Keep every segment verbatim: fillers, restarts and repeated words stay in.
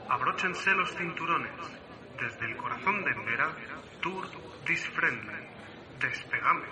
Abróchense los cinturones. Desde el corazón de Embera, Tour This Friendly. Despegamos.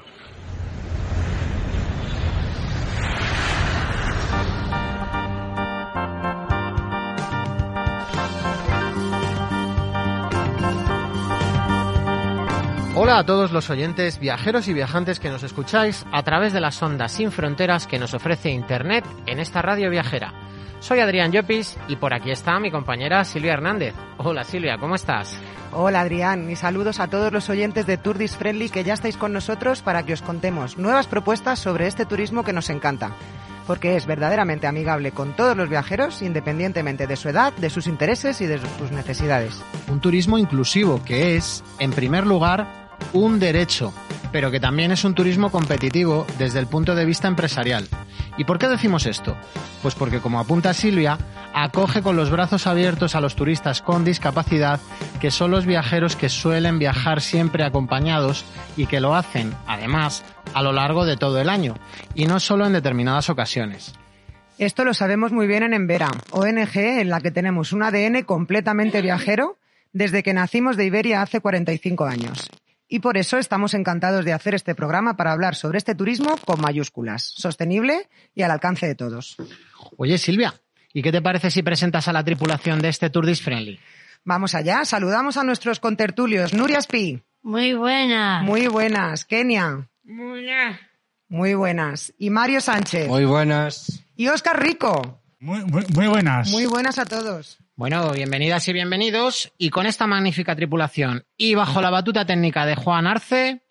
Hola a todos los oyentes, viajeros y viajantes que nos escucháis a través de las ondas sin fronteras que nos ofrece Internet en esta radio viajera. Soy Adrián Llopis y por aquí está mi compañera Silvia Hernández. Hola Silvia, ¿cómo estás? Hola Adrián, y saludos a todos los oyentes de Tour This Friendly que ya estáis con nosotros para que os contemos nuevas propuestas sobre este turismo que nos encanta, porque es verdaderamente amigable con todos los viajeros, independientemente de su edad, de sus intereses y de sus necesidades. Un turismo inclusivo que es, en primer lugar, un derecho, pero que también es un turismo competitivo desde el punto de vista empresarial. ¿Y por qué decimos esto? Pues porque, como apunta Silvia, acoge con los brazos abiertos a los turistas con discapacidad, que son los viajeros que suelen viajar siempre acompañados y que lo hacen, además, a lo largo de todo el año, y no solo en determinadas ocasiones. Esto lo sabemos muy bien en Embera, O N G en la que tenemos un A D N completamente viajero desde que nacimos de Iberia hace cuarenta y cinco años. Y por eso estamos encantados de hacer este programa para hablar sobre este turismo con mayúsculas, sostenible y al alcance de todos. Oye, Silvia, ¿y qué te parece si presentas a la tripulación de este Tour This Friendly? Vamos allá, saludamos a nuestros contertulios. Nuria Espí. Muy buenas. Muy buenas. Kenia. Muy buenas. Muy buenas. Y Mario Sánchez. Muy buenas. Y Óscar Rico. Muy, muy, muy buenas. Muy buenas a todos. Bueno, bienvenidas y bienvenidos, y con esta magnífica tripulación y bajo la batuta técnica de Juan Arce,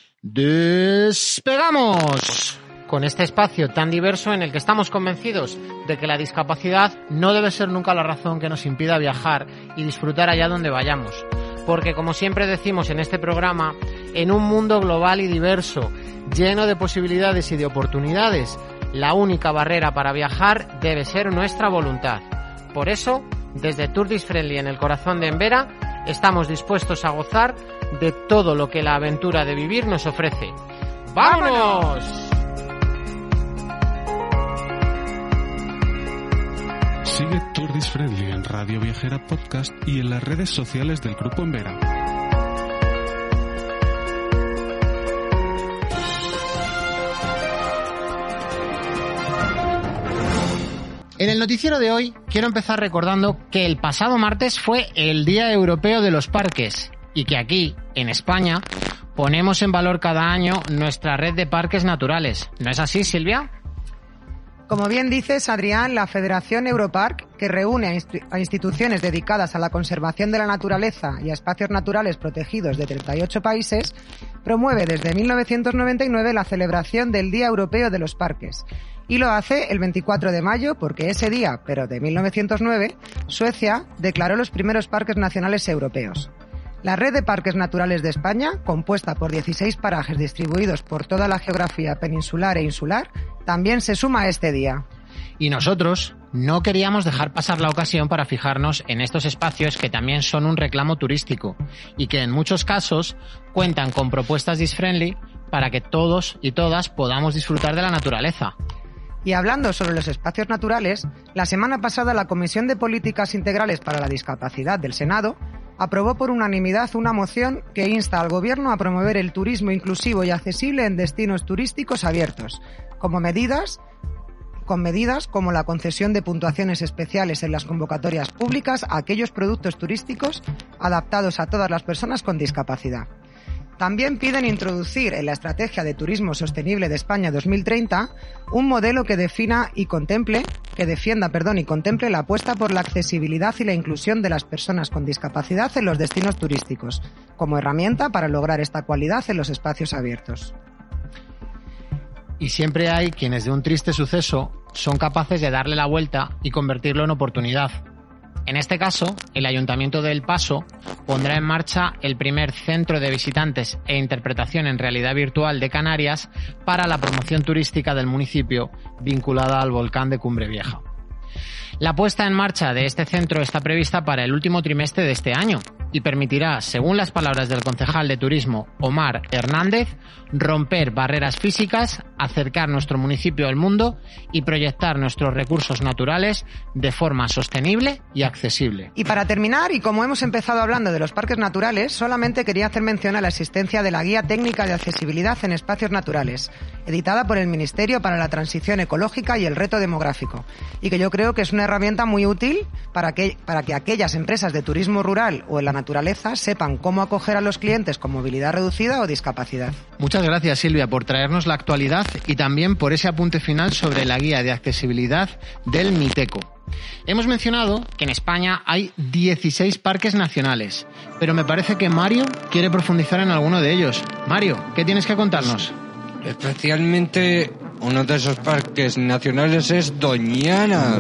¡despegamos! Con este espacio tan diverso en el que estamos convencidos de que la discapacidad no debe ser nunca la razón que nos impida viajar y disfrutar allá donde vayamos. Porque, como siempre decimos en este programa, en un mundo global y diverso, lleno de posibilidades y de oportunidades, la única barrera para viajar debe ser nuestra voluntad. Por eso, desde Tour This Friendly en el corazón de Embera, estamos dispuestos a gozar de todo lo que la aventura de vivir nos ofrece. ¡Vámonos! Sigue Tour This Friendly en Radio Viajera Podcast y en las redes sociales del Grupo Embera. En el noticiero de hoy quiero empezar recordando que el pasado martes fue el Día Europeo de los Parques y que aquí, en España, ponemos en valor cada año nuestra red de parques naturales. ¿No es así, Silvia? Como bien dices, Adrián, la Federación Europark, que reúne a, inst- a instituciones dedicadas a la conservación de la naturaleza y a espacios naturales protegidos de treinta y ocho países, promueve desde mil novecientos noventa y nueve la celebración del Día Europeo de los Parques. Y lo hace el veinticuatro de mayo porque ese día, pero de mil novecientos nueve, Suecia declaró los primeros parques nacionales europeos. La red de parques naturales de España, compuesta por dieciséis parajes distribuidos por toda la geografía peninsular e insular, también se suma a este día. Y nosotros no queríamos dejar pasar la ocasión para fijarnos en estos espacios que también son un reclamo turístico y que en muchos casos cuentan con propuestas dis-friendly para que todos y todas podamos disfrutar de la naturaleza. Y hablando sobre los espacios naturales, la semana pasada la Comisión de Políticas Integrales para la Discapacidad del Senado aprobó por unanimidad una moción que insta al Gobierno a promover el turismo inclusivo y accesible en destinos turísticos abiertos, como medidas, con medidas como la concesión de puntuaciones especiales en las convocatorias públicas a aquellos productos turísticos adaptados a todas las personas con discapacidad. También piden introducir en la Estrategia de Turismo Sostenible de España dos mil treinta un modelo que defina y contemple, que defienda, perdón, y contemple la apuesta por la accesibilidad y la inclusión de las personas con discapacidad en los destinos turísticos, como herramienta para lograr esta cualidad en los espacios abiertos. Y siempre hay quienes de un triste suceso son capaces de darle la vuelta y convertirlo en oportunidad. En este caso, el Ayuntamiento de El Paso pondrá en marcha el primer centro de visitantes e interpretación en realidad virtual de Canarias para la promoción turística del municipio vinculada al volcán de Cumbre Vieja. La puesta en marcha de este centro está prevista para el último trimestre de este año y permitirá, según las palabras del concejal de turismo Omar Hernández, romper barreras físicas, acercar nuestro municipio al mundo y proyectar nuestros recursos naturales de forma sostenible y accesible. Y para terminar, y como hemos empezado hablando de los parques naturales, solamente quería hacer mención a la existencia de la Guía Técnica de Accesibilidad en Espacios Naturales, editada por el Ministerio para la Transición Ecológica y el Reto Demográfico, y que yo creo que es una herramienta muy útil para que, para que aquellas empresas de turismo rural o en la naturaleza sepan cómo acoger a los clientes con movilidad reducida o discapacidad. Muchas gracias, Silvia, por traernos la actualidad y también por ese apunte final sobre la Guía de Accesibilidad del MITECO. Hemos mencionado que en España hay dieciséis parques nacionales, pero me parece que Mario quiere profundizar en alguno de ellos. Mario, ¿qué tienes que contarnos? Especialmente uno de esos parques nacionales es Doñana.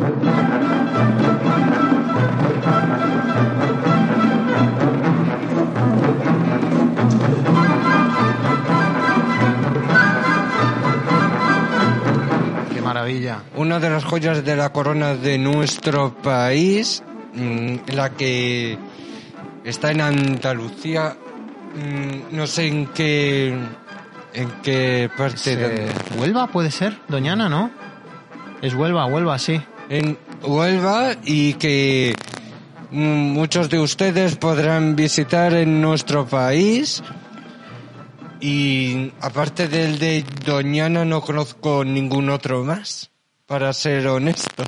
Maravilla. Una de las joyas de la corona de nuestro país, la que está en Andalucía, no sé en qué en qué parte Se... de Huelva puede ser, Doñana, ¿no? Es Huelva, Huelva, sí. En Huelva, y que muchos de ustedes podrán visitar en nuestro país. Y aparte del de Doñana no conozco ningún otro más, para ser honesto.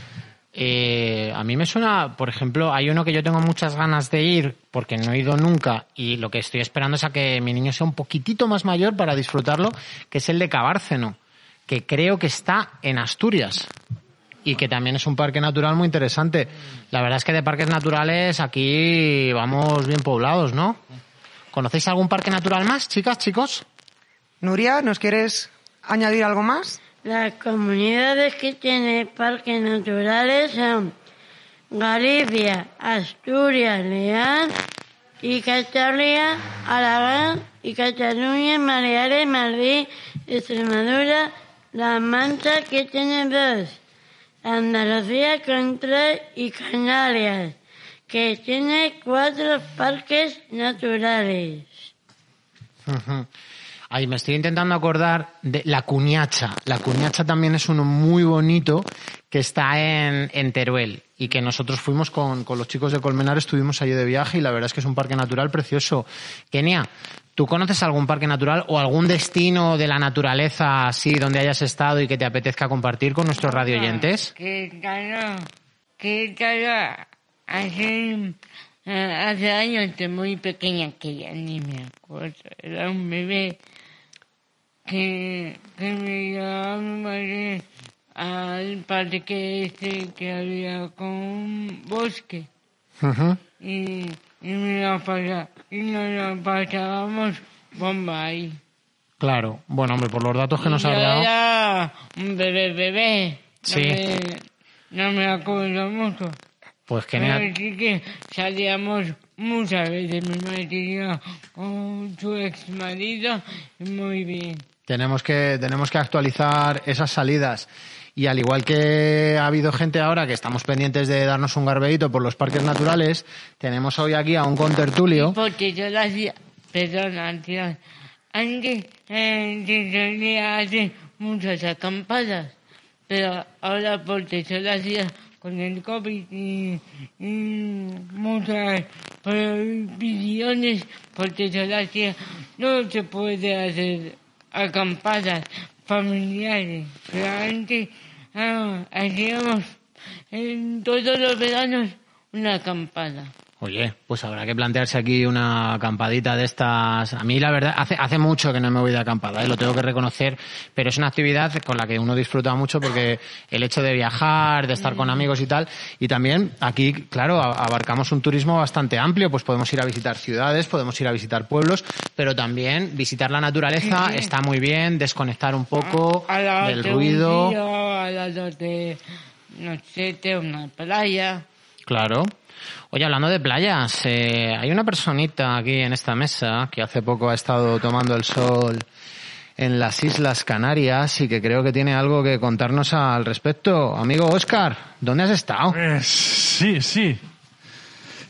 Eh, a mí me suena, por ejemplo, hay uno que yo tengo muchas ganas de ir porque no he ido nunca y lo que estoy esperando es a que mi niño sea un poquitito más mayor para disfrutarlo, que es el de Cabárceno, que creo que está en Asturias y que también es un parque natural muy interesante. La verdad es que de parques naturales aquí vamos bien poblados, ¿no? ¿Conocéis algún parque natural más, chicas, chicos? Nuria, ¿nos quieres añadir algo más? Las comunidades que tienen parques naturales son Galicia, Asturias, León y Cantabria, Aragón y Cataluña, Baleares, Madrid, Extremadura, La Mancha, que tiene dos, Andalucía, Control y Canarias, que tiene cuatro parques naturales. Uh-huh. Ahí me estoy intentando acordar de La Cuniacha. La Cuniacha también es uno muy bonito que está en, en Teruel y que nosotros fuimos con, con los chicos de Colmenar, estuvimos allí de viaje y la verdad es que es un parque natural precioso. Kenia, ¿tú conoces algún parque natural o algún destino de la naturaleza así donde hayas estado y que te apetezca compartir con nuestros radioyentes? ¿Qué tal? ¿Qué tal? Hace, hace años, de muy pequeña, que ya ni me acuerdo, era un bebé que, que me llevaba mi madre al parque este que había con un bosque. Uh-huh. Y, y, me la pasa, y nos la pasábamos bomba ahí. Claro, bueno, hombre, por los datos que nos ha dado... Era un bebé, bebé. Sí. No me, no me acuerdo mucho. Pues genial. Pero sí que salíamos muchas veces, mi marido con su ex marido, muy bien. Tenemos que, tenemos que actualizar esas salidas. Y al igual que ha habido gente ahora que estamos pendientes de darnos un garbeíto por los parques naturales, tenemos hoy aquí a un contertulio. Porque yo lo hacía, perdona, tío, antes eh, se solía hacer muchas acampadas, pero ahora porque yo lo hacía con el COVID y, y muchas prohibiciones, porque yo lo hacía, no se puede hacer acampadas familiares, pero antes ah, hacíamos en todos los veranos una acampada. Oye, pues habrá que plantearse aquí una acampadita de estas. A mí la verdad, hace hace mucho que no me voy de acampada, ¿eh? Lo tengo que reconocer, pero es una actividad con la que uno disfruta mucho porque el hecho de viajar, de estar con amigos y tal, y también aquí, claro, abarcamos un turismo bastante amplio, pues podemos ir a visitar ciudades, podemos ir a visitar pueblos, pero también visitar la naturaleza está muy bien, desconectar un poco a, a del ruido. Río, a la de, no sé, de una playa. Claro. Oye, hablando de playas, eh, hay una personita aquí en esta mesa que hace poco ha estado tomando el sol en las Islas Canarias y que creo que tiene algo que contarnos al respecto. Amigo Óscar, ¿dónde has estado? Eh, sí, sí.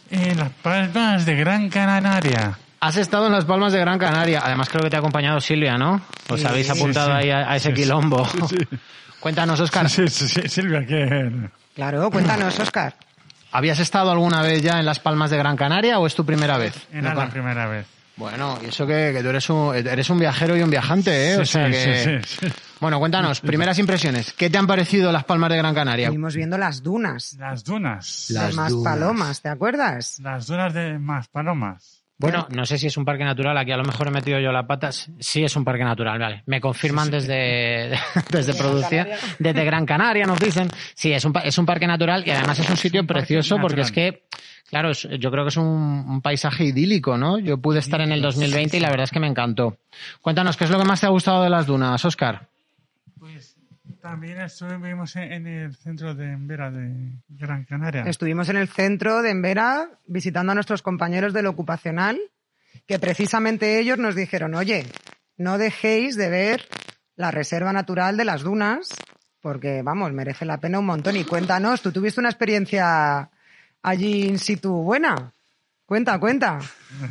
En las Palmas de Gran Canaria. Has estado en las Palmas de Gran Canaria. Además creo que te ha acompañado Silvia, ¿no? Os Sí, habéis apuntado sí, sí. ahí a, a ese Sí, sí. quilombo. Sí, sí. Cuéntanos, Óscar. Sí, sí, sí, Silvia, ¿qué? Claro, cuéntanos, Óscar. ¿Habías estado alguna vez ya en las Palmas de Gran Canaria o es tu primera vez? Era No, la primera vez. Bueno, y eso que, que tú eres un, eres un viajero y un viajante, ¿eh? Sí, o sea sí, que... sí, sí, sí. Bueno, cuéntanos, primeras impresiones. ¿Qué te han parecido las Palmas de Gran Canaria? Estuvimos viendo las dunas. Las dunas. Las de Maspalomas, ¿te acuerdas? Las dunas de Maspalomas. Bueno, no sé si es un parque natural, aquí a lo mejor he metido yo la pata. Sí es un parque natural, vale. Me confirman Sí, sí. desde, desde producción, desde Gran Canaria nos dicen. Sí, es un, pa- es un parque natural y además es un sitio un parque precioso porque es natural. que, claro, es- yo creo que es un, un paisaje idílico, ¿no? Yo pude estar en el dos mil veinte y la verdad es que me encantó. Cuéntanos, ¿qué es lo que más te ha gustado de las dunas, Óscar? Pues también estuvimos en, en el centro de Embera de Gran Canaria. Estuvimos en el centro de Embera visitando a nuestros compañeros del ocupacional, que precisamente ellos nos dijeron, oye, no dejéis de ver la reserva natural de las dunas, porque, vamos, merece la pena un montón. Y cuéntanos, tú tuviste una experiencia allí in situ buena. Cuenta, cuenta.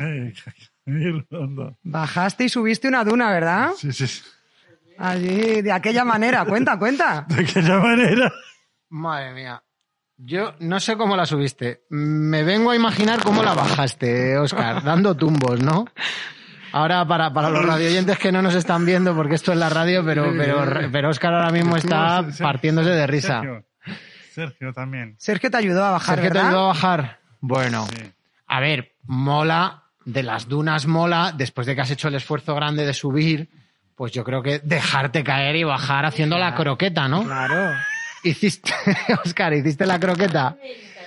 Bajaste y subiste una duna, ¿verdad? Sí, sí, sí. Allí, de aquella manera. Cuenta, cuenta. ¿De qué manera? Madre mía. Yo no sé cómo la subiste. Me vengo a imaginar cómo la bajaste, Óscar, dando tumbos, ¿no? Ahora, para, para los radioyentes que no nos están viendo, porque esto es la radio, pero, pero, pero Óscar ahora mismo está partiéndose de risa. Sergio, Sergio también. Sergio te ayudó a bajar, Sergio te ¿verdad? ayudó a bajar. Bueno, Sí. a ver, mola, de las dunas mola, después de que has hecho el esfuerzo grande de subir, pues yo creo que dejarte caer y bajar haciendo la croqueta, ¿no? Claro. Hiciste, Óscar, ¿hiciste la croqueta?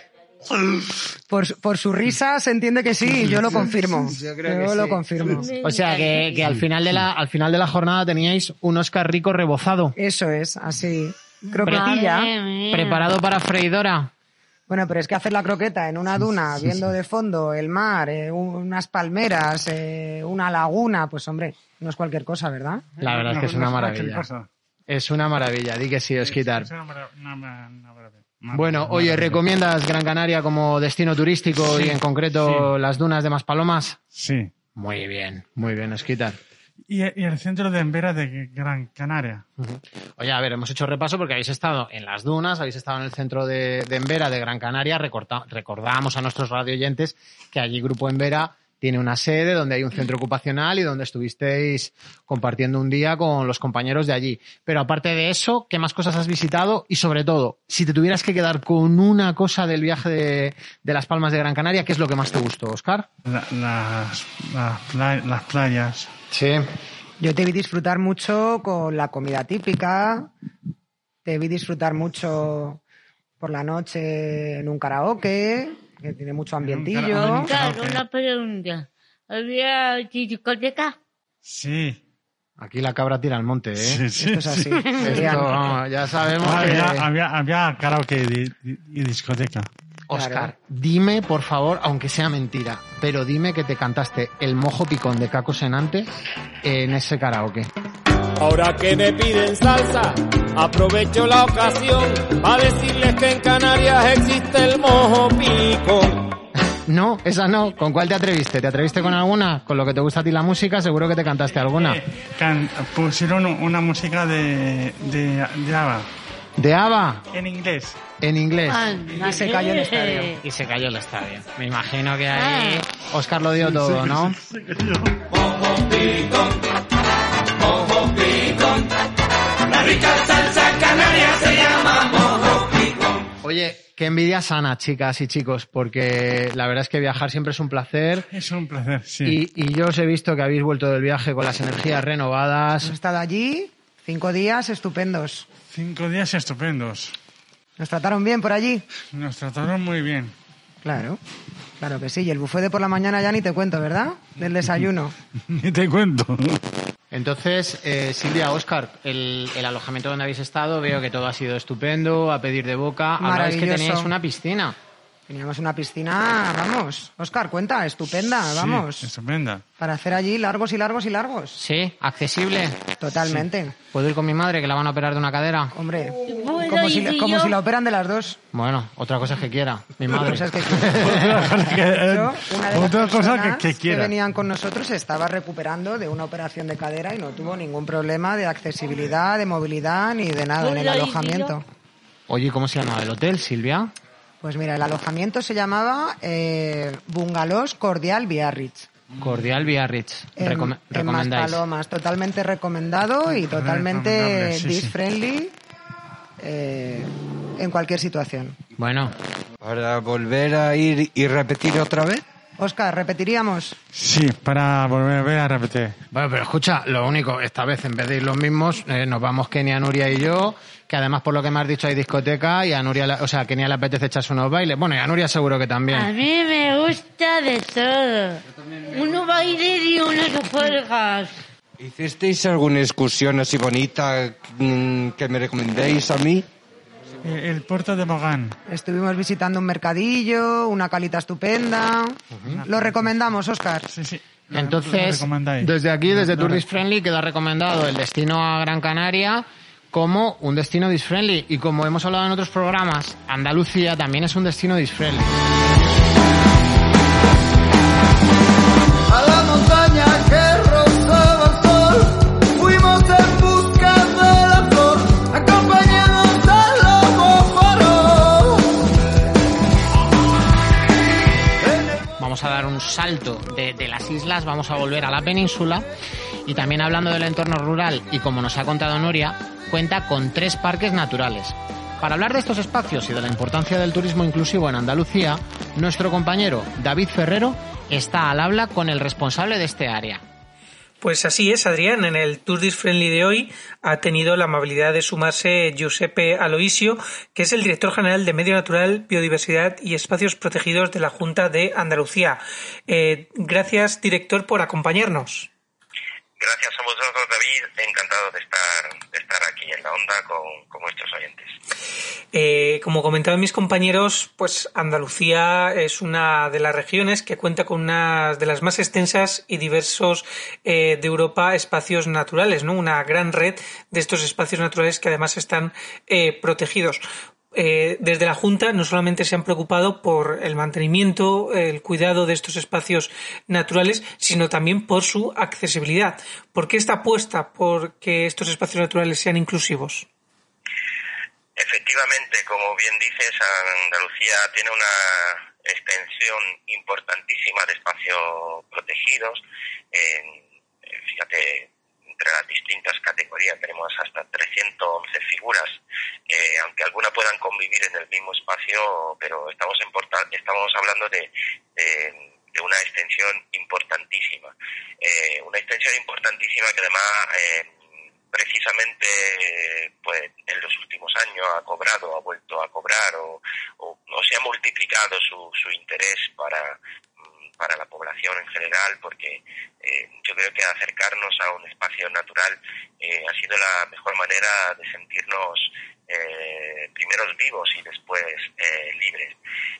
Por, por su risa se entiende que sí, y yo lo confirmo. Yo creo que lo sí. confirmo. O sea, que, que al final de la, al final de la jornada teníais un Óscar rico rebozado. Eso es, así. Croquetilla. Madre mía. ¿Preparado para freidora? Bueno, pero es que hacer la croqueta en una duna, viendo de fondo el mar, eh, un- unas palmeras, eh, una laguna, pues hombre, no es cualquier cosa, ¿verdad? La verdad es que es una maravilla. Es una maravilla, di que sí, Osquitar. Es una mara- una mara- una maravilla. Bueno, oye, Maravilla. ¿recomiendas Gran Canaria como destino turístico Sí, y en concreto las dunas de Maspalomas? Sí. Muy bien, muy bien, Osquitar. Y, y el centro de Embera de Gran Canaria. Oye, a ver, hemos hecho repaso porque habéis estado en las dunas, habéis estado en el centro de, de Embera, de Gran Canaria. Recorta, recordamos a nuestros radioyentes que allí Grupo Embera tiene una sede donde hay un centro ocupacional y donde estuvisteis compartiendo un día con los compañeros de allí. Pero aparte de eso, ¿qué más cosas has visitado? Y sobre todo, si te tuvieras que quedar con una cosa del viaje de, de Las Palmas de Gran Canaria, ¿qué es lo que más te gustó, Óscar? La- las, las, pla- las playas. Sí. Yo te vi disfrutar mucho con la comida típica, te vi disfrutar mucho por la noche en un karaoke, que tiene mucho ambientillo. karaoke. Claro, una pregunta. ¿Había discoteca? Sí. Aquí la cabra tira al monte, ¿eh? Sí, sí, Esto es así. sí. Adrián. Esto, vamos, ya sabemos Había, que... había, había karaoke y, di- y discoteca. Óscar, Claro. dime, por favor, aunque sea mentira, pero dime que te cantaste el mojo picón de Caco Senante en ese karaoke. Ahora que me piden salsa, aprovecho la ocasión para decirles que en Canarias existe el mojo picón. No, esa no. ¿Con cuál te atreviste? ¿Te atreviste con alguna? Con lo que te gusta a ti la música, seguro que te cantaste alguna. Eh, can- pusieron una música de, de, de ABBA ¿De ABBA? en inglés. En inglés. Y se cayó el estadio. Y se cayó el estadio. Me imagino que ahí Óscar lo dio todo, ¿no? Oye, qué envidia sana, chicas y chicos, porque la verdad es que viajar siempre es un placer. Es un placer, sí. Y, y yo os he visto que habéis vuelto del viaje con las energías renovadas. Hemos estado allí cinco días estupendos. Cinco días estupendos. ¿Nos trataron bien por allí? Nos trataron muy bien. Claro, claro que sí. Y el buffet de por la mañana ya ni te cuento, ¿verdad? Del desayuno. Ni te cuento. Entonces, eh, Silvia, Óscar, el, el alojamiento donde habéis estado, veo que todo ha sido estupendo, a pedir de boca. Hablabais que Maravilloso. teníais una piscina. Teníamos una piscina, vamos, Óscar, cuenta, estupenda, vamos. Sí, estupenda. Para hacer allí largos y largos y largos. Sí, accesible. Totalmente. Sí. ¿Puedo ir con mi madre, que la van a operar de una cadera? Hombre, Bueno, como, ¿y si, si como yo? si la operan de las dos. Bueno, otra cosa es que quiera, mi madre. Otra cosa es que quiera. De hecho, una de las Otra cosa personas que- que quiera. venían con nosotros estaba recuperando de una operación de cadera y no tuvo ningún problema de accesibilidad, de movilidad ni de nada en el Bueno, ¿y si alojamiento. Oye, ¿cómo se llama el hotel, Silvia? Pues mira, el alojamiento se llamaba eh, Bungalows Cordial Biarritz. Cordial Biarritz. En, Recome- en ¿Recomendáis? Maspalomas, totalmente recomendado y totalmente Recomendable, sí, sí. dis-friendly eh, en cualquier situación. Bueno, Para volver a ir y repetir otra vez. Óscar, repetiríamos. Sí, para volver a repetir. bueno, pero escucha, lo único, esta vez en vez de ir los mismos, eh, nos vamos Kenia, Nuria y yo, que además por lo que me has dicho hay discoteca y a Nuria, la- o sea, a Kenia le apetece echarse unos bailes. Bueno, y a Nuria seguro que A también. mí me gusta de todo. Uno baile y uno se juegas. ¿Hicisteis alguna excursión así bonita mm, que me recomendéis a mí? Eh, El puerto de Mogán. Estuvimos visitando un mercadillo, una calita estupenda. Lo recomendamos, Óscar. Sí, sí. Lo- lo Entonces, recomendáis. desde aquí, desde Lo- lo- Tourist Friendly, queda recomendado el destino a Gran Canaria como un destino disfriendly. Y como hemos hablado en otros programas, Andalucía también es un destino disfriendly. A la montaña que rozaba el sol, fuimos en busca de la flor, acompañados del lobo faro. Vamos a dar un salto de, de las islas, vamos a volver a la península y también hablando del entorno rural y como nos ha contado Nuria, cuenta con tres parques naturales. Para hablar de estos espacios y de la importancia del turismo inclusivo en Andalucía, nuestro compañero David Ferrero está al habla con el responsable de este área. Pues así es, Adrián. En el Tourist Friendly de hoy ha tenido la amabilidad de sumarse Giuseppe Aloisio, que es el director general de Medio Natural, Biodiversidad y Espacios Protegidos de la Junta de Andalucía. Eh, gracias, director, por acompañarnos. Gracias a vosotros, David. Encantado de estar, de estar aquí en la onda con, con nuestros oyentes. Eh, como comentaban mis compañeros, pues Andalucía es una de las regiones que cuenta con una de las más extensas y diversos eh, de Europa espacios naturales, ¿no? Una gran red de estos espacios naturales que además están eh, protegidos. Eh, desde la Junta no solamente se han preocupado por el mantenimiento, el cuidado de estos espacios naturales, sino también por su accesibilidad. ¿Por qué esta apuesta por que estos espacios naturales sean inclusivos? Efectivamente, como bien dices, Andalucía tiene una extensión importantísima de espacios protegidos. Eh, fíjate, entre las distintas categorías tenemos hasta trescientas once figuras, eh, aunque algunas puedan convivir en el mismo espacio, pero estamos, importa- estamos hablando de, de, de una extensión importantísima. Eh, una extensión importantísima que además... Eh, precisamente pues en los últimos años ha cobrado, ha vuelto a cobrar o, o, o se ha multiplicado su, su interés para, para la población en general, porque eh, yo creo que acercarnos a un espacio natural eh, ha sido la mejor manera de sentirnos eh, primeros vivos y después eh, libres.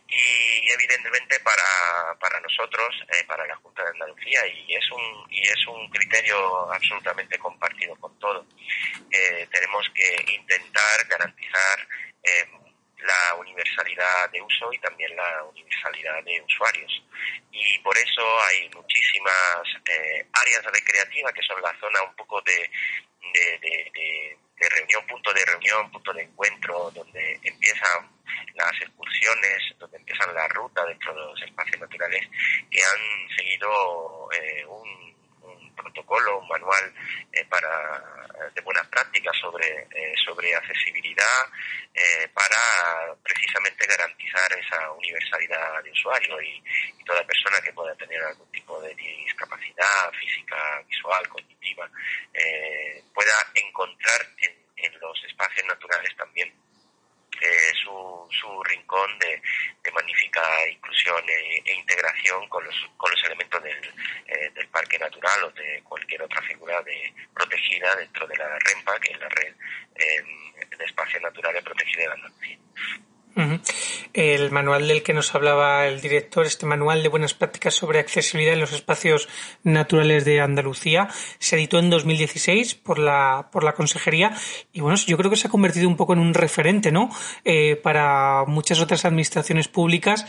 Y evidentemente para, para nosotros, eh, para la Junta de Andalucía, y es un, y es un criterio absolutamente compartido con todo, eh, tenemos que intentar garantizar eh, la universalidad de uso y también la universalidad de usuarios. Y por eso hay muchísimas eh, áreas recreativas que son la zona un poco de, de, de, de, de reunión, punto de reunión, punto de encuentro, donde empiezan las excursiones, donde empiezan las rutas dentro de los espacios naturales, que han seguido eh, un, un protocolo, un manual eh, para de buenas prácticas sobre eh, sobre accesibilidad eh, para precisamente garantizar esa universalidad de usuario y, y toda persona que pueda tener algún tipo de discapacidad física, visual, cognitiva eh, pueda encontrar en, en los espacios naturales también Eh, su, su rincón de, de magnífica inclusión e, e integración con los, con los elementos del, eh, del parque natural o de cualquier otra figura de, protegida dentro de la REMPA, que es la red eh, de espacios naturales protegidos de Andalucía. Uh-huh. El manual del que nos hablaba el director, este manual de buenas prácticas sobre accesibilidad en los espacios naturales de Andalucía, se editó en dos mil dieciséis por la por la consejería y bueno, yo creo que se ha convertido un poco en un referente, ¿no? Eh, para muchas otras administraciones públicas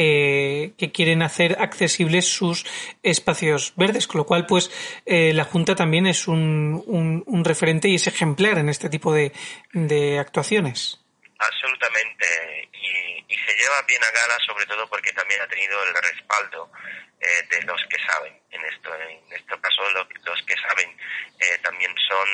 eh, que quieren hacer accesibles sus espacios verdes, con lo cual pues eh, la Junta también es un, un, un referente y es ejemplar en este tipo de, de actuaciones. Absolutamente, y, y se lleva bien a gala sobre todo porque también ha tenido el respaldo eh, de los que saben. En esto, en este caso lo, los que saben eh, también son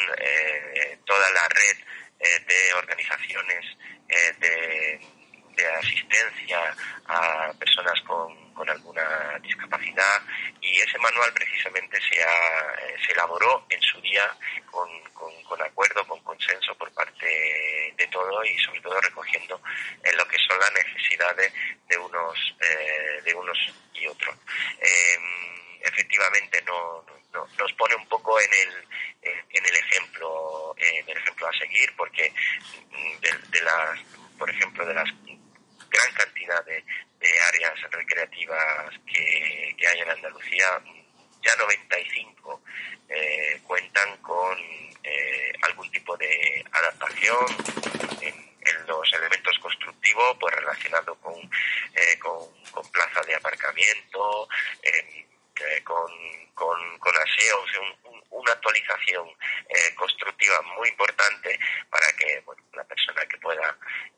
eh, toda la red eh, de organizaciones eh, de, de asistencia a personas con, con alguna discapacidad, y ese manual precisamente se, ha, eh, se elaboró en su día con, con, con acuerdo, con consenso por parte de todo y sobre todo recogiendo eh, lo que son las necesidades de unos eh, de unos y otros. Eh, efectivamente no, no nos pone un poco en el en el ejemplo en el ejemplo a seguir, porque de, de las por ejemplo de las gran cantidad de, de áreas recreativas que, que hay en Andalucía, ya noventa y cinco eh, cuentan con eh, algún tipo de adaptación en, en los elementos constructivos, pues relacionado con, eh, con, con plazas de aparcamiento, eh, eh, con, con, con aseo, o sea, un, un, una actualización eh, constructiva muy importante para que bueno, la persona que pueda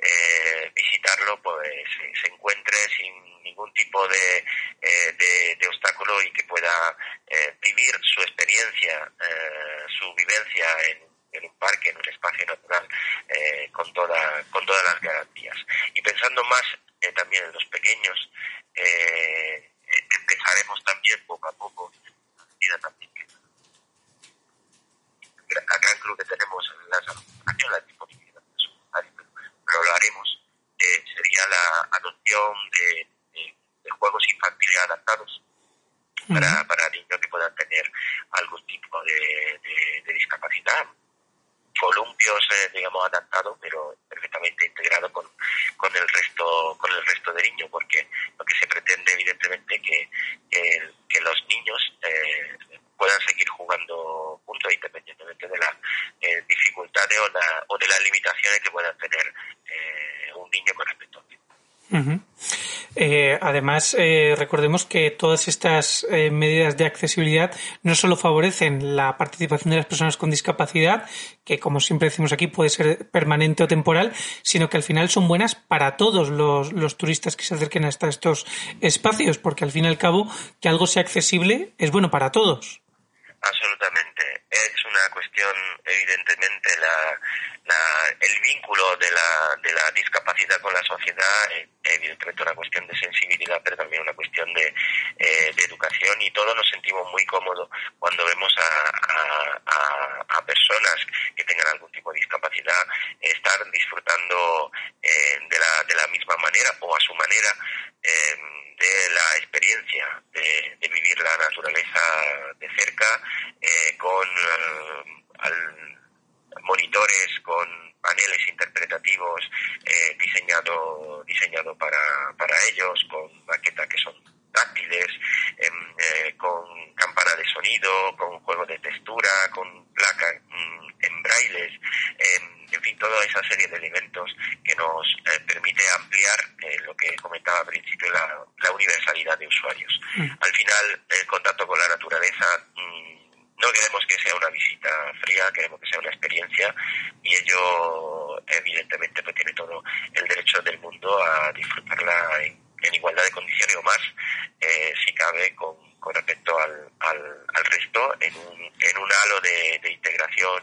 eh, visitarlo pues se, se encuentre sin ningún tipo de, eh, de, de obstáculo y que pueda eh, vivir su experiencia, eh, su vivencia en, en un parque, en un espacio natural, eh, con toda, con todas las garantías. Y pensando más eh, también en los pequeños, eh, empezaremos también poco a poco, también que la gran club que tenemos en las asociaciones, la disponibilidad de su pero lo haremos, eh, sería la adopción de, de, de juegos infantiles adaptados para, para niños que puedan tener algún tipo de, de, de discapacidad. Columpios, eh, digamos, adaptados, pero perfectamente integrados con, con el resto con el resto de niños, porque lo que se pretende, evidentemente, que, que, que los niños eh, puedan seguir jugando juntos, independientemente de las eh, dificultades o, la, o de las limitaciones que puedan tener eh, un niño con respecto a otro. Uh-huh. Eh, además, eh, recordemos que todas estas eh, medidas de accesibilidad no solo favorecen la participación de las personas con discapacidad, que como siempre decimos aquí puede ser permanente o temporal, sino que al final son buenas para todos los, los turistas que se acerquen hasta estos espacios, porque al fin y al cabo que algo sea accesible es bueno para todos. Absolutamente. Es una cuestión, evidentemente, la, la, el vínculo de la, de la discapacidad con la sociedad, es evidentemente una cuestión de sensibilidad, pero también una cuestión de, eh, de educación, y todos nos sentimos muy cómodos cuando vemos a, a, a, a personas que tengan algún tipo de discapacidad estar disfrutando eh, de, la, de la misma manera o a su manera eh, de la experiencia de, de vivir la naturaleza de cerca, eh, con eh, al, monitores, con paneles interpretativos eh, diseñado diseñado para, para ellos, con maquetas que son táctiles, eh, eh, con campana de sonido, con juego de textura, con placas mm, en brailes, eh, en fin, toda esa serie de elementos que nos eh, permite ampliar eh, lo que comentaba al principio, la, la universalidad de usuarios. Mm. Al final, el contacto con la naturaleza, mmm, no queremos que sea una visita fría, queremos que sea una experiencia, y ello evidentemente pues tiene todo el derecho del mundo a disfrutarla en, en igualdad de condiciones o más, eh, si cabe, con, con respecto al, al, al resto, en un, en un halo de, de integración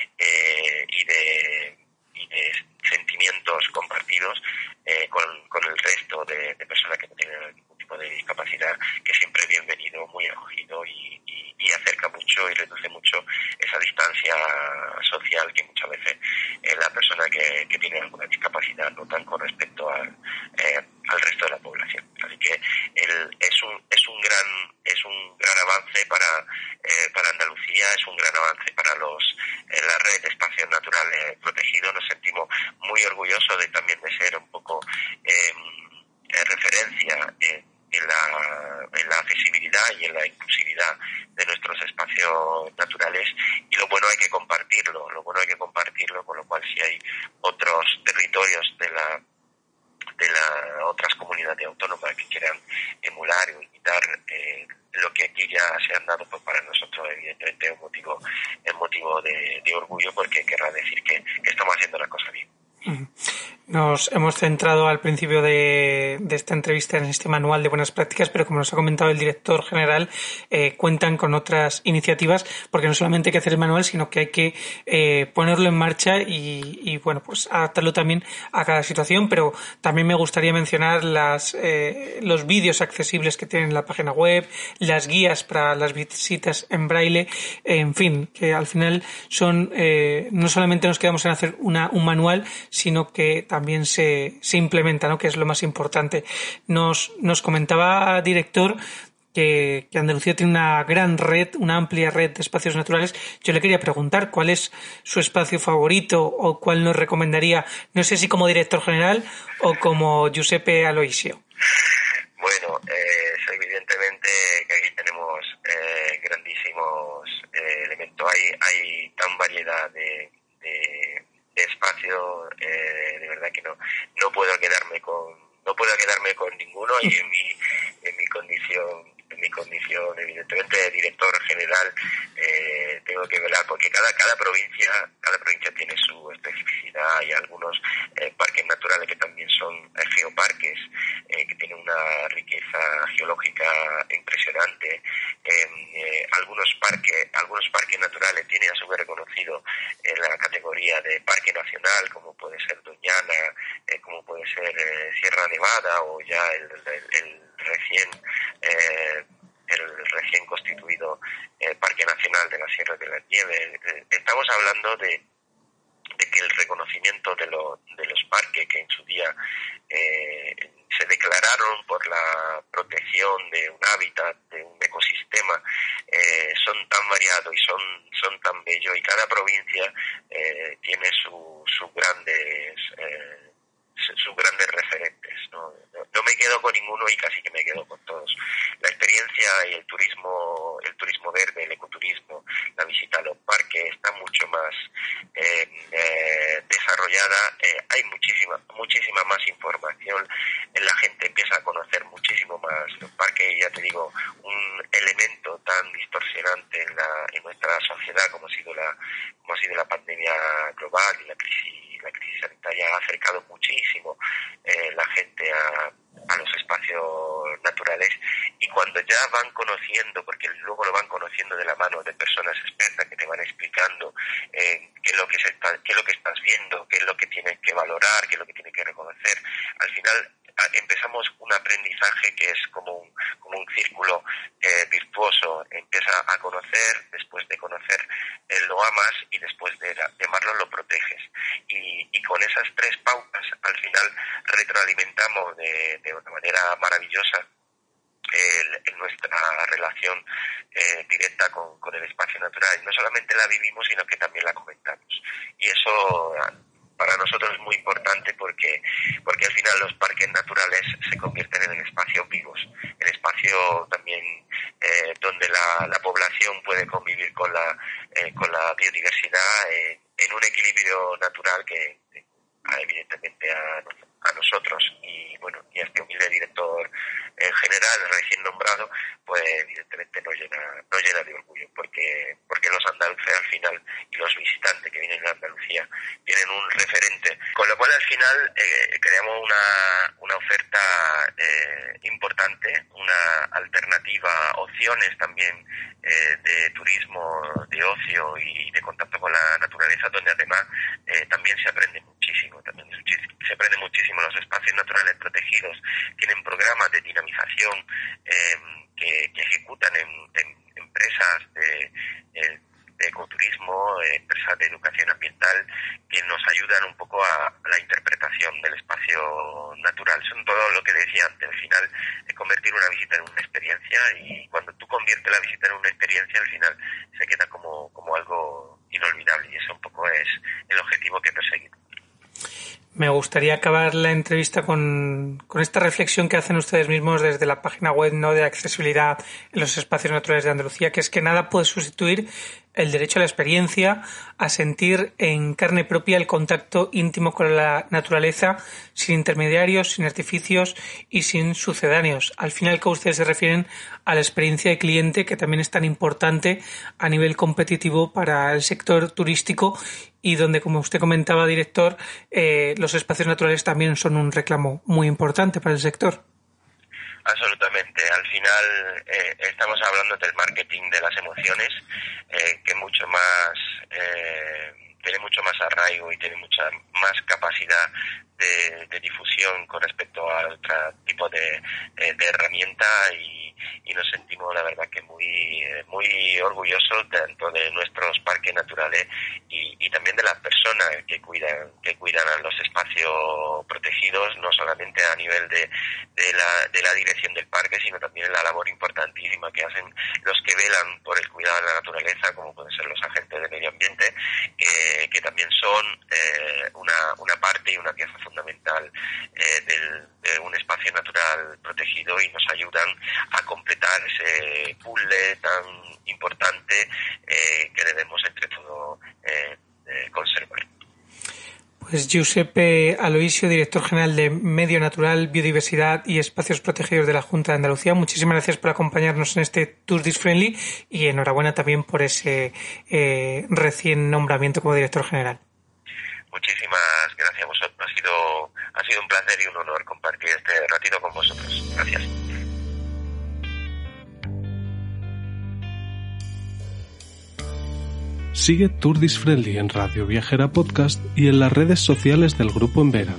eh, y de, y de sentimientos compartidos eh, con, con el resto de, de personas que no tienen ningún tipo de discapacidad, que siempre es bienvenido, muy acogido y, y, y acerca mucho y reduce mucho esa distancia social que muchas veces eh, la persona que, que tiene alguna discapacidad notan con respecto al, eh, al resto de la población. Así que el, es un es un gran es un gran avance para eh, para Andalucía, es un gran avance para los eh, la red de espacios naturales protegidos. Nos sentimos muy orgullosos de también de ser un poco diversidad y en la inclusividad de nuestros espacios naturales, y lo bueno hay que compartirlo, lo bueno hay que compartirlo, con lo cual si hay otros territorios de la de las otras comunidades autónomas que quieran emular o imitar eh, lo que aquí ya se han dado, pues para nosotros evidentemente es un motivo, es motivo de, de orgullo, porque querrá decir que, que estamos haciendo las cosas bien. Nos hemos centrado al principio de, de esta entrevista en este manual de buenas prácticas, pero como nos ha comentado el director general, eh, cuentan con otras iniciativas, porque no solamente hay que hacer el manual, sino que hay que eh, ponerlo en marcha y, y bueno, pues adaptarlo también a cada situación. Pero también me gustaría mencionar las eh, los vídeos accesibles que tienen en la página web, las guías para las visitas en braille, en fin, que al final son eh, no solamente nos quedamos en hacer una, un manual, sino que también se, se implementa, ¿no? Que es lo más importante. Nos, nos comentaba, director, que, que Andalucía tiene una gran red, una amplia red de espacios naturales. Yo le quería preguntar cuál es su espacio favorito o cuál nos recomendaría, no sé si como director general o como Giuseppe Aloisio. Bueno, eh, evidentemente que aquí tenemos eh, grandísimos eh, elementos. Hay, hay tan variedad de, de de espacio, eh, de verdad que no no puedo quedarme con no puedo quedarme con ninguno, y en mi en mi condición en mi condición evidentemente de director general eh, tengo que velar porque cada cada provincia cada provincia tiene su especificidad. Hay algunos eh, parques naturales que también son eh, geoparques eh, que tienen una riqueza geológica impresionante. Eh, eh, algunos parques algunos parques naturales tienen a su vez reconocido en la categoría de parque nacional, como puede ser Doñana, eh, como puede ser eh, Sierra Nevada, o ya el, el, el recién eh, el recién constituido eh, Parque Nacional de la Sierra de las Nieves. Eh, estamos hablando de, de que el reconocimiento de, lo, de los parques que en su día eh, se declararon por la protección de un hábitat, de un ecosistema, eh, son tan variados y son son tan bellos, y cada provincia eh, tiene su, sus grandes eh, sus grandes referentes, ¿no? No, no me quedo con ninguno y casi que me quedo con todos. La experiencia y el turismo, el turismo verde, el ecoturismo, la visita a los parques está mucho más eh, eh, desarrollada. Eh, hay muchísima, muchísima más información. La gente empieza a conocer muchísimo más los parques, y ya te digo, un elemento tan distorsionante en la, en nuestra sociedad como ha sido la, como ha sido la pandemia global y la crisis la crisis sanitaria ha acercado muchísimo eh, la gente a, a los espacios naturales, y cuando ya van conociendo, porque luego lo van conociendo de la mano de personas expertas que te van explicando eh, qué es lo que se está, qué es lo que estás viendo, qué es lo que tienes que valorar, qué es lo que tienes que reconocer, al final empezamos un aprendizaje que es como un, como un círculo eh, virtuoso. Empieza a conocer, después de conocer eh, lo amas, y después de, de amarlo lo proteges, y, y con esas tres pautas al final retroalimentamos de, de una manera maravillosa el, en nuestra relación eh, directa con, con el espacio natural, y no solamente la vivimos sino que también la comentamos, y eso para nosotros es muy importante porque porque al final los parques naturales se convierten en espacios vivos, en espacios también eh, donde la, la población puede convivir con la eh, con la biodiversidad eh, en un equilibrio natural que eh, evidentemente a, a nosotros y bueno y a este humilde director en general recién nombrado, pues evidentemente nos llena nos llena de orgullo, porque porque los andaluces al final y los visitantes que vienen a Andalucía tienen un referente, con lo cual al final eh, creamos una una oferta eh, importante, una alternativa, opciones también eh, de turismo, de ocio y de contacto con la naturaleza, donde además eh, también se aprende muchísimo, también se aprende muchísimo. Los espacios naturales protegidos tienen programas de dinamización eh, que, que ejecutan en, en empresas de, de, de ecoturismo, eh, empresas de educación ambiental, que nos ayudan un poco a la interpretación del espacio natural. Son todo lo que decía antes, al final es convertir una visita en una experiencia, y cuando tú conviertes la visita en una experiencia, al final se queda como, como algo inolvidable, y eso un poco es el objetivo que perseguimos. Me gustaría acabar la entrevista con, con esta reflexión que hacen ustedes mismos desde la página web, ¿no?, de accesibilidad en los espacios naturales de Andalucía, que es que nada puede sustituir el derecho a la experiencia, a sentir en carne propia el contacto íntimo con la naturaleza, sin intermediarios, sin artificios y sin sucedáneos. Al final, que ustedes se refieren a la experiencia de cliente, que también es tan importante a nivel competitivo para el sector turístico y donde, como usted comentaba, director, eh, los espacios naturales también son un reclamo muy importante para el sector. Absolutamente. Al final eh, estamos hablando del marketing de las emociones, eh, que mucho más eh, tiene mucho más arraigo y tiene mucha más capacidad de, de difusión con respecto a otro tipo de, eh, de herramienta y, y nos sentimos, la verdad, que muy muy orgullosos tanto de nuestros parques naturales y, y también de las personas que cuidan que cuidan a los espacios protegidos, no solamente a nivel de, de la de la dirección del parque, sino también la labor importantísima que hacen los que velan por el cuidado de la naturaleza, como pueden ser los agentes de medio ambiente, que, que también son eh, una una parte y una pieza fundamental eh, del, de un espacio natural protegido y nos ayudan a completar ese puzzle tan importante eh, que debemos entre todos eh, eh, conservar. Pues Giuseppe Aloisio, director general de Medio Natural, Biodiversidad y Espacios Protegidos de la Junta de Andalucía, muchísimas gracias por acompañarnos en este Tourist Friendly y enhorabuena también por ese eh, recién nombramiento como director general. Muchísimas gracias a vosotros. Ha sido, ha sido un placer y un honor compartir este ratito con vosotros. Gracias. Sigue Tourist Friendly en Radio Viajera Podcast y en las redes sociales del Grupo Embera.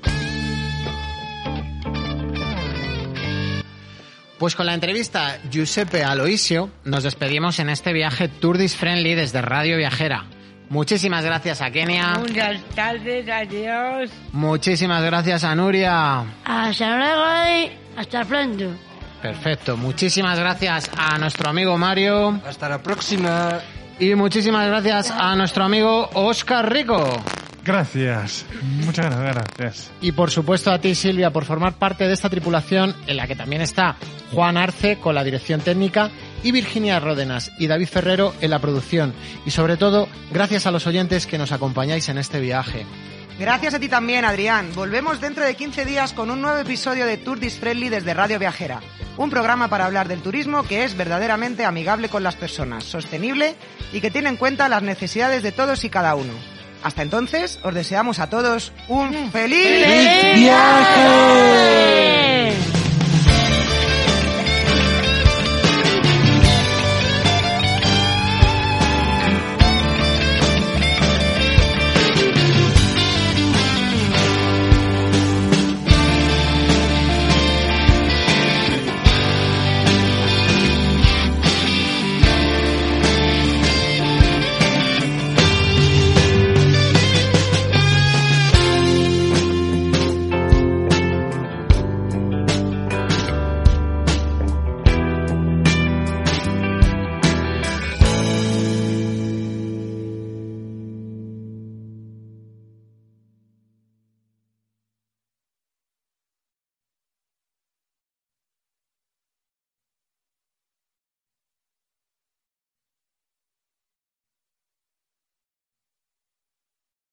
Pues con la entrevista Giuseppe Aloisio nos despedimos en este viaje Tourist Friendly desde Radio Viajera. Muchísimas gracias a Kenia. Buenas tardes, adiós. Muchísimas gracias a Nuria. Hasta luego y hasta pronto. Perfecto. Muchísimas gracias a nuestro amigo Mario. Hasta la próxima. Y muchísimas gracias a nuestro amigo Óscar Rico. Gracias. Muchas gracias. Y por supuesto a ti, Silvia, por formar parte de esta tripulación en la que también está Juan Arce con la dirección técnica y Virginia Ródenas y David Ferrero en la producción. Y sobre todo, gracias a los oyentes que nos acompañáis en este viaje. Gracias a ti también, Adrián. Volvemos dentro de quince días con un nuevo episodio de Tourist Friendly desde Radio Viajera. Un programa para hablar del turismo que es verdaderamente amigable con las personas, sostenible y que tiene en cuenta las necesidades de todos y cada uno. Hasta entonces, os deseamos a todos un feliz, ¡Feliz viaje!